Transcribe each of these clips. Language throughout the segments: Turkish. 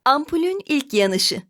Ampulün ilk yanışı.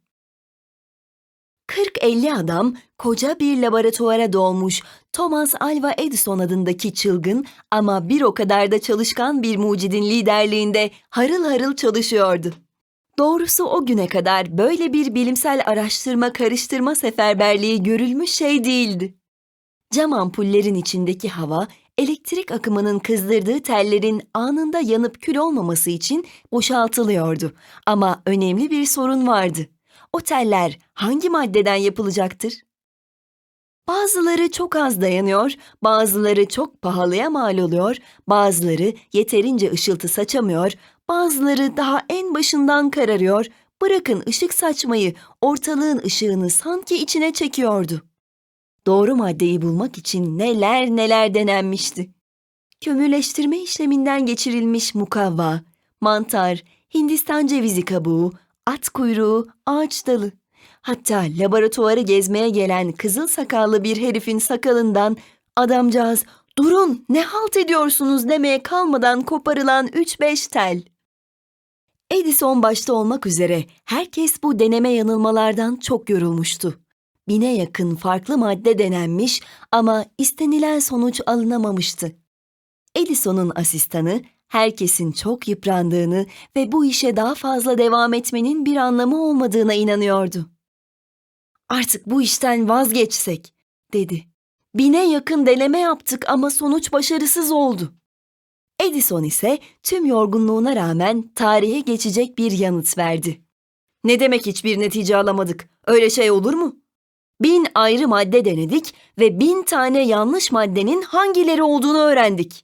40-50 adam koca bir laboratuvara doğmuş Thomas Alva Edison adındaki çılgın ama bir o kadar da çalışkan bir mucidin liderliğinde harıl harıl çalışıyordu. Doğrusu o güne kadar böyle bir bilimsel araştırma karıştırma seferberliği görülmüş şey değildi. Cam ampullerin içindeki hava, elektrik akımının kızdırdığı tellerin anında yanıp kül olmaması için boşaltılıyordu. Ama önemli bir sorun vardı. O teller hangi maddeden yapılacaktır? Bazıları çok az dayanıyor, bazıları çok pahalıya mal oluyor, bazıları yeterince ışıltı saçamıyor, bazıları daha en başından kararıyor, bırakın ışık saçmayı, ortalığın ışığını sanki içine çekiyordu. Doğru maddeyi bulmak için neler neler denenmişti. Kömürleştirme işleminden geçirilmiş mukavva, mantar, Hindistan cevizi kabuğu, at kuyruğu, ağaç dalı. Hatta laboratuvarı gezmeye gelen kızıl sakallı bir herifin sakalından adamcağız "Durun, ne halt ediyorsunuz?" demeye kalmadan koparılan 3-5 tel. Edison başta olmak üzere herkes bu deneme yanılmalardan çok yorulmuştu. 1000'e yakın farklı madde denenmiş ama istenilen sonuç alınamamıştı. Edison'un asistanı herkesin çok yıprandığını ve bu işe daha fazla devam etmenin bir anlamı olmadığına inanıyordu. "Artık bu işten vazgeçsek," dedi. "1000'e yakın deneme yaptık ama sonuç başarısız oldu." Edison ise tüm yorgunluğuna rağmen tarihe geçecek bir yanıt verdi. "Ne demek hiçbir netice alamadık? Öyle şey olur mu? 1000 ayrı madde denedik ve 1000 tane yanlış maddenin hangileri olduğunu öğrendik."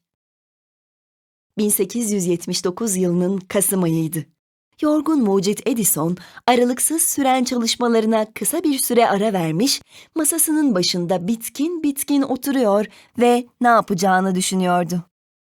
1879 yılının Kasım ayıydı. Yorgun mucit Edison, aralıksız süren çalışmalarına kısa bir süre ara vermiş, masasının başında bitkin bitkin oturuyor ve ne yapacağını düşünüyordu.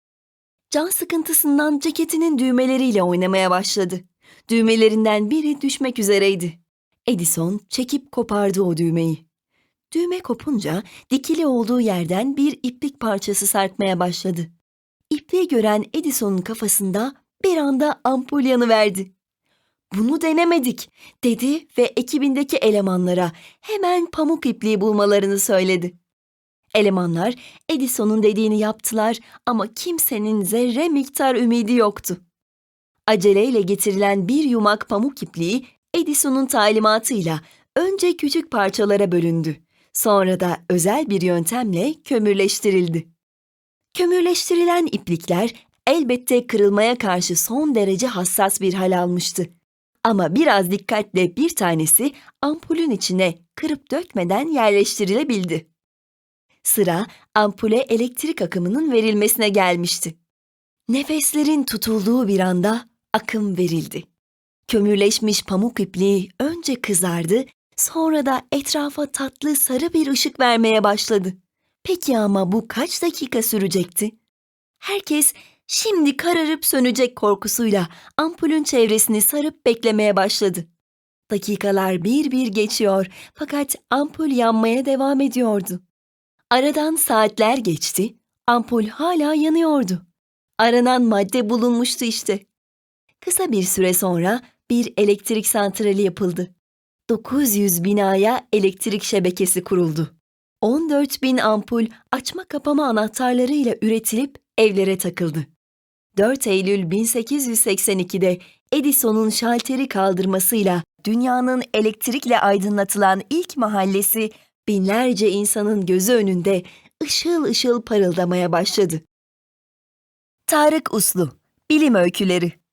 Can sıkıntısından ceketinin düğmeleriyle oynamaya başladı. Düğmelerinden biri düşmek üzereydi. Edison çekip kopardı o düğmeyi. Düğme kopunca dikili olduğu yerden bir iplik parçası sarkmaya başladı. İpliği gören Edison'un kafasında bir anda ampul yanıverdi. "Bunu denemedik," dedi ve ekibindeki elemanlara hemen pamuk ipliği bulmalarını söyledi. Elemanlar Edison'un dediğini yaptılar ama kimsenin zerre miktar ümidi yoktu. Aceleyle getirilen bir yumak pamuk ipliği Edison'un talimatıyla önce küçük parçalara bölündü. Sonra da özel bir yöntemle kömürleştirildi. Kömürleştirilen iplikler elbette kırılmaya karşı son derece hassas bir hal almıştı. Ama biraz dikkatle bir tanesi ampulün içine kırıp dökmeden yerleştirilebildi. Sıra ampule elektrik akımının verilmesine gelmişti. Nefeslerin tutulduğu bir anda akım verildi. Kömürleşmiş pamuk ipliği önce kızardı, sonra da etrafa tatlı sarı bir ışık vermeye başladı. Peki ama bu kaç dakika sürecekti? Herkes şimdi kararıp sönecek korkusuyla ampulün çevresini sarıp beklemeye başladı. Dakikalar bir bir geçiyor fakat ampul yanmaya devam ediyordu. Aradan saatler geçti, ampul hala yanıyordu. Aranan madde bulunmuştu işte. Kısa bir süre sonra bir elektrik santrali yapıldı. 900 binaya elektrik şebekesi kuruldu. 14.000 ampul açma kapama anahtarlarıyla üretilip evlere takıldı. 4 Eylül 1882'de Edison'un şalteri kaldırmasıyla dünyanın elektrikle aydınlatılan ilk mahallesi binlerce insanın gözü önünde ışıl ışıl parıldamaya başladı. Tarık Uslu, Bilim Öyküleri.